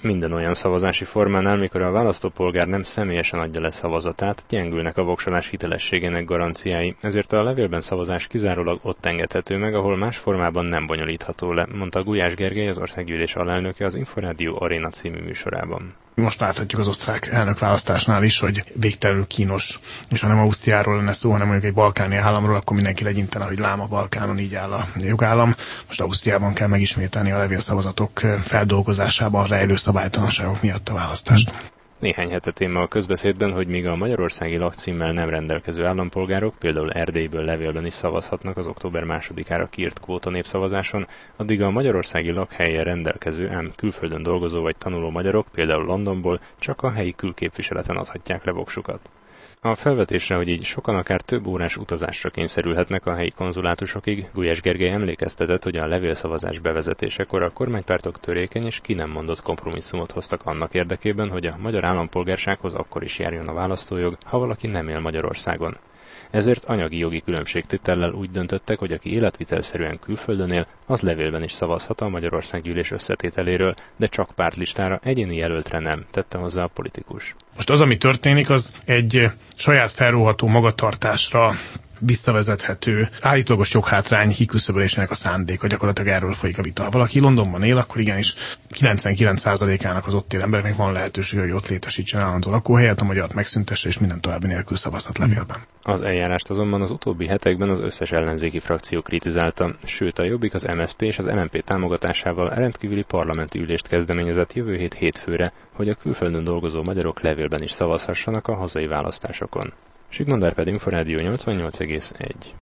Minden olyan szavazási formánál, mikor a választópolgár nem személyesen adja le szavazatát, gyengülnek a voksolás hitelességének garanciái, ezért a levélben szavazás kizárólag ott engedhető meg, ahol más formában nem bonyolítható le, mondta Gulyás Gergely, az Országgyűlés alelnöke az Inforádió Aréna című műsorában. Most láthatjuk az osztrák elnökválasztásnál is, hogy végtelenül kínos, és ha nem Ausztriáról lenne szó, hanem mondjuk egy balkáni államról, akkor mindenki legyintene, hogy lám a Balkánon így áll a jogállam. Most Ausztriában kell megismételni a levélszavazatok feldolgozásában rejlő szabálytalanságok miatt a választást. Néhány hete téma a közbeszédben, hogy míg a magyarországi lakcímmel nem rendelkező állampolgárok például Erdélyből levélben is szavazhatnak az október 2-ára kiírt kvóta népszavazáson, addig a magyarországi lakhelyen rendelkező, ám külföldön dolgozó vagy tanuló magyarok például Londonból csak a helyi külképviseleten adhatják le voksukat. A felvetésre, hogy így sokan akár több órás utazásra kényszerülhetnek a helyi konzulátusokig, Gulyás Gergely emlékeztetett, hogy a levélszavazás bevezetésekor a kormánypártok törékeny és ki nem mondott kompromisszumot hoztak annak érdekében, hogy a magyar állampolgársághoz akkor is járjon a választójog, ha valaki nem él Magyarországon. Ezért anyagi jogi különbségtétellel úgy döntöttek, hogy aki életvitelszerűen külföldön él, az levélben is szavazhat a Magyarországgyűlés összetételéről, de csak pártlistára, egyéni jelöltre nem, tette hozzá a politikus. Most az, ami történik, az egy saját felróható magatartásra visszavezethető állítólagos joghátrány kiküszöbölésének a szándéka, gyakorlatilag erről folyik a vita. Ha valaki Londonban él, akkor igenis 99%-ának az ott él embereknek van lehetőség, hogy ott létesítsen állandó lakóhelyet, a magyart megszüntesse, és minden további nélkül szavazhat levélben. Az eljárást azonban az utóbbi hetekben az összes ellenzéki frakció kritizálta, sőt a Jobbik, az MSZP és az LMP támogatásával rendkívüli parlamenti ülést kezdeményezett jövő hét hétfőre, hogy a külföldön dolgozó magyarok levélben is szavazhassanak a hazai választásokon. Sigmond Árpád, Inforádió 88,1.